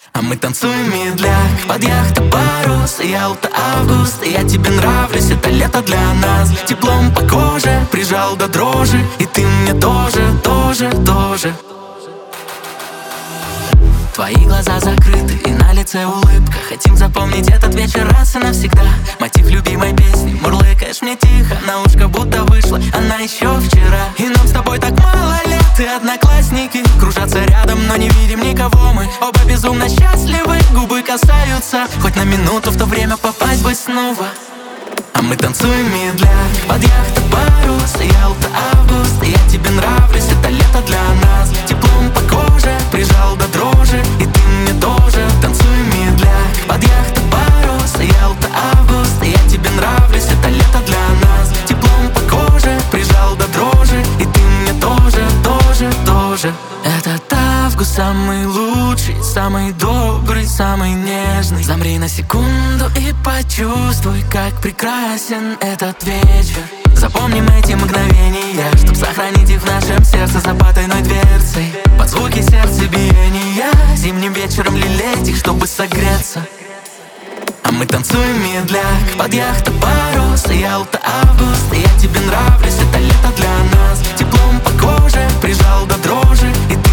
А мы танцуем медляк под яхта парус, Ялта, август, и я тебе нравлюсь, это лето для нас. Теплом по коже прижал до дрожи, и ты мне тоже, тоже, тоже. Твои глаза закрыты и на лице улыбка. Хотим запомнить этот вечер раз и навсегда. Мотив любимой песни мурлыкаешь мне тихо на ушко, будто вышла она еще вчера. И нам с тобой так мало лет, и одноклассники кружатся рядом, но не видим никого. Мы оба безумно счастливы, губы касаются. Хоть на минуту в то время попасть бы снова. А мы танцуем медляк под яхта парус, Ялта, август, и я тебе нравлюсь, это лето для нас. Теплом по коже прижал до дрожи, и ты мне тоже. Танцуем медляк под яхта парус, Ялта, август, и я тебе нравлюсь, это лето для нас. Теплом по коже прижал до дрожи, и ты мне тоже, тоже, тоже. Этот август самый лучший, самый добрый, самый нежный. Замри на секунду и почувствуй, как прекрасен этот вечер. Запомним эти мгновения, чтоб сохранить их в нашем сердце за потайной дверцей. Под звуки сердцебиения зимним вечером лелеять их, чтобы согреться. А мы танцуем медляк под яхта парус, Ялта, август, и я тебе нравлюсь, это лето для нас. Теплом по коже прижал до дрожи, и ты